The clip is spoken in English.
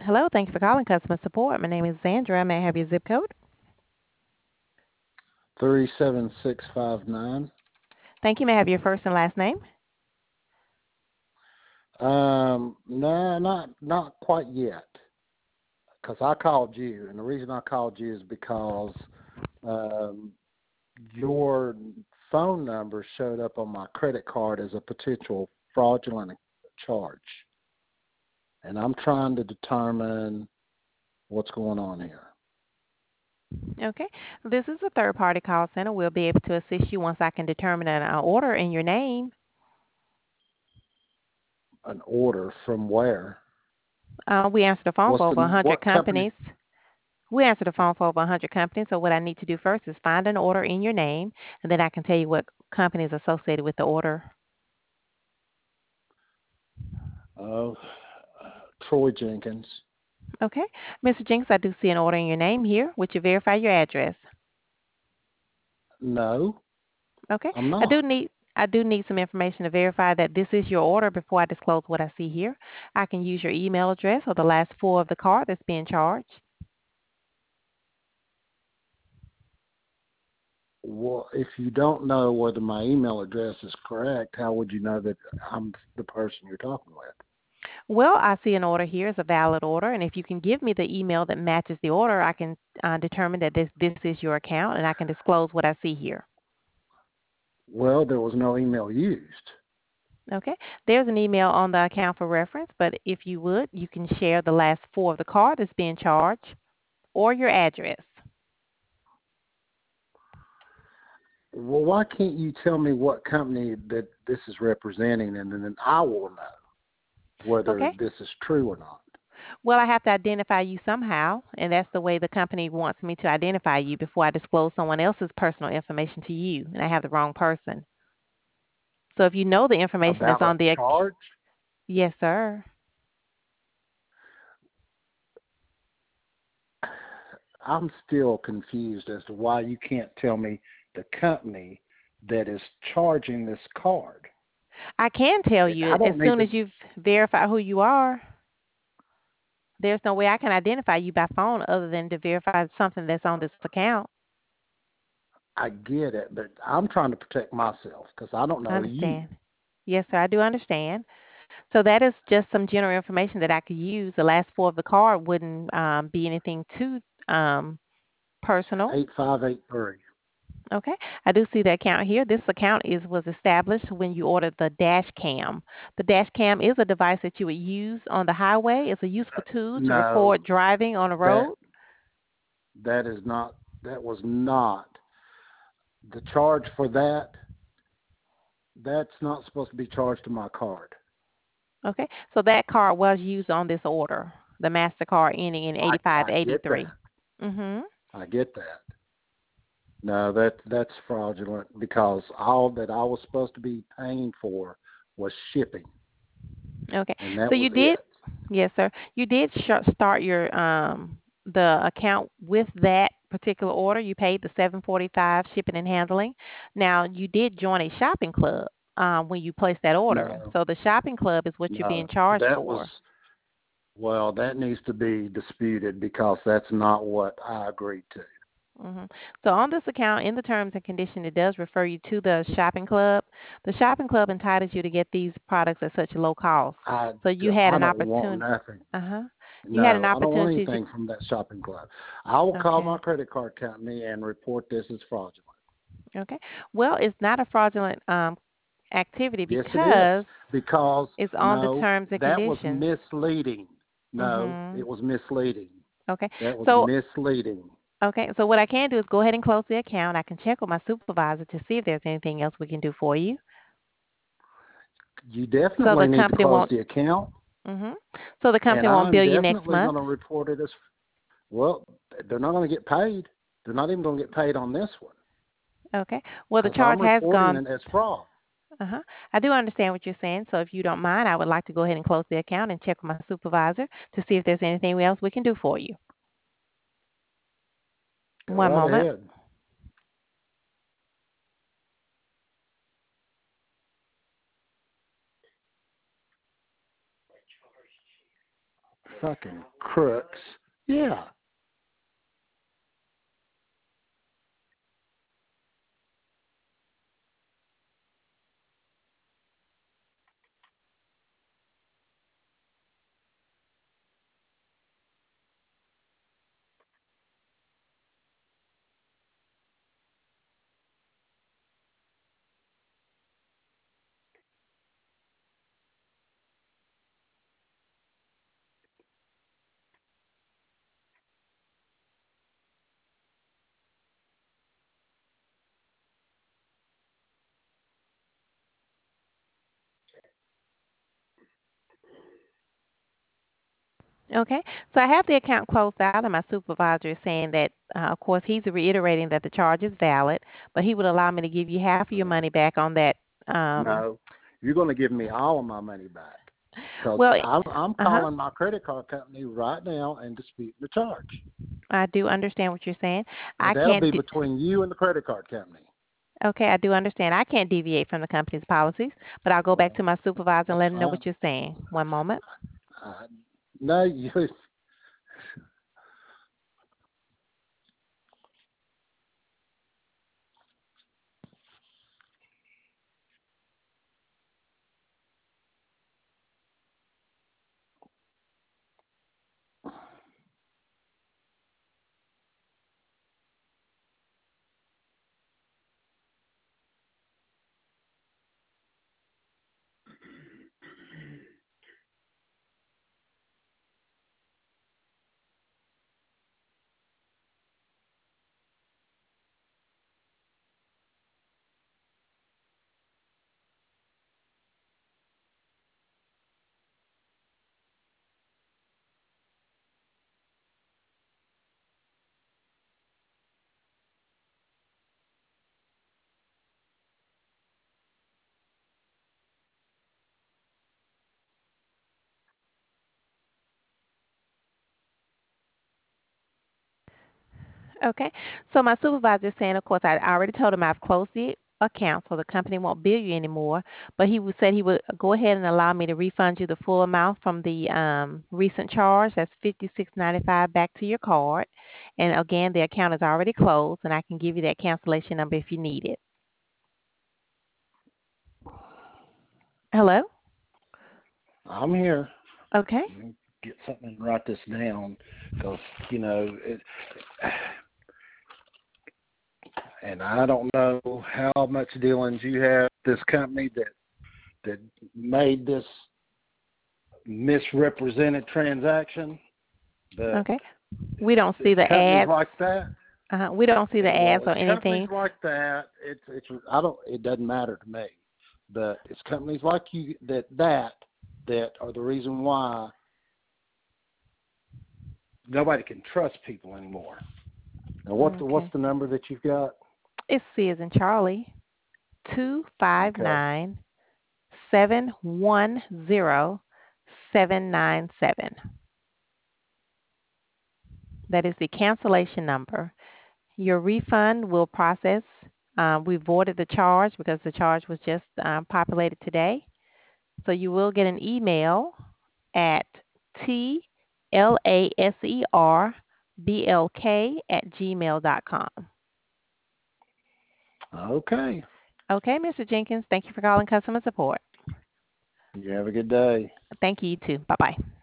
Hello, thank you for calling customer support. My name is Sandra. May I have your zip code? 37659. Thank you. May I have your first and last name? No, not quite yet. Because I called you, and the reason I called you is because um, your phone number showed up on my credit card as a potential fraudulent charge, and I'm trying to determine what's going on here. Okay. This is a third party call center. We'll be able to assist you once I can determine an order in your name. An order from where? We answer the phone What's for over the 100 what company? companies. We answer the phone for over 100 companies. So, what I need to do first is find an order in your name, and then I can tell you what company is associated with the order. Oh, Troy Jenkins. Okay. Mr. Jinks, I do see an order in your name here. Would you verify your address? No, Okay. I'm I do not. need I do need some information to verify that this is your order before I disclose what I see here. I can use your email address or the last four of the card that's being charged. Well, if you don't know whether my email address is correct, how would you know that I'm the person you're talking with? Well, I see an order here is a valid order, and if you can give me the email that matches the order, I can determine that this is your account, and I can disclose what I see here. Well, there was no email used. Okay. There's an email on the account for reference, but if you would, you can share the last four of the card that's being charged or your address. Well, why can't you tell me what company that this is representing, and then I will know whether Okay. this is true or not? Well, I have to identify you somehow, and that's the way the company wants me to identify you before I disclose someone else's personal information to you, and I have the wrong person. So if you know the information that's About a on the charge? yes, sir. I'm still confused as to why you can't tell me the company that is charging this card. I can tell you I as don't need soon to. as you've verified who you are. There's no way I can identify you by phone other than to verify something that's on this account. I get it, but I'm trying to protect myself because I don't I know you. understand. Yes, sir, I do understand. So that is just some general information that I could use. The last four of the card wouldn't be anything too personal. 8583. Okay, I do see the account here. This account is was established when you ordered the dash cam. The dash cam is a device that you would use on the highway. It's a useful tool to No, record driving on the that road. that is not. That was not the charge for that. That's not supposed to be charged to my card. Okay, so that card was used on this order, the Mastercard ending in I get 8583. that. Mm-hmm. I get that. No, that's fraudulent because all that I was supposed to be paying for was shipping, Okay, and so that was you did, it. yes, sir. You did start your the account with that particular order. You paid the 745 shipping and handling. Now you did join a shopping club when you placed that order. No, So the shopping club is what you're being no, charged that was for. well. That needs to be disputed because that's not what I agreed to. hmm So on this account, in the terms and condition, it does refer you to the shopping club. The shopping club entitles you to get these products at such low cost. So you had I an don't want opportunity. nothing. Uh huh. You had an No, I don't want opportunity to. anything from that shopping club. I will call my Okay. credit card company and report this as fraudulent. Okay. Well, it's not a fraudulent activity Yes, it is because because it's on the no, terms and that was conditions. misleading. No, Mhm. it was misleading. Okay. That was So misleading. okay. So what I can do is go ahead and close the account. I can check with my supervisor to see if there's anything else we can do for you. You So the definitely need to company close won't. the account, Mhm. So the and company won't I'm bill you next definitely month. going to report it as well. They're not going to get paid. They're not even going to get paid on this one Okay. Well, the because charge I'm has reporting gone. it as fraud. Uh-huh. I do understand what you're saying. So if you don't mind, I would like to go ahead and close the account and check with my supervisor to see if there's anything else we can do for you. Go One right moment. ahead. Fucking crooks. Yeah. Okay. So I have the account closed out, and my supervisor is saying that, of course, he's reiterating that the charge is valid, but he would allow me to give you half of your money back on that. Um, No. You're going to give me all of my money back. Because well, I'm uh-huh. calling my credit card company right now and disputing the charge. I do understand what you're saying. And I that'll can't. be between you and the credit card company. Okay, I do understand. I can't deviate from the company's policies, but I'll go back Well, to my supervisor and that's let him know fine. what you're saying. One moment. Uh, no, you. Okay. So my supervisor is saying, of course, I already told him I've closed the account, so the company won't bill you anymore. But said he would go ahead and allow me to refund you the full amount from the recent charge. That's $56.95 back to your card. And again, the account is already closed, and I can give you that cancellation number if you need it. Hello. I'm here. Okay. Let me get something and write this down because, you know, and I don't know how much dealings you have with this company that made this misrepresented transaction, but Okay. We don't see it's the companies ads. like that. We don't see the Well, ads or it's companies anything. like that. It's I don't. It doesn't matter to me, but it's companies like you that are the reason why nobody can trust people anymore. Now, what's Okay. the number that you've got? It's C as in Charlie. Two five Okay. nine 710 797. That is the cancellation number. Your refund will process. We voided the charge because the charge was just populated today. So you will get an email at tlaserblk@gmail.com. Okay. Okay, Mr. Jenkins, thank you for calling customer support. You have a good day. Thank you, you too. Bye bye.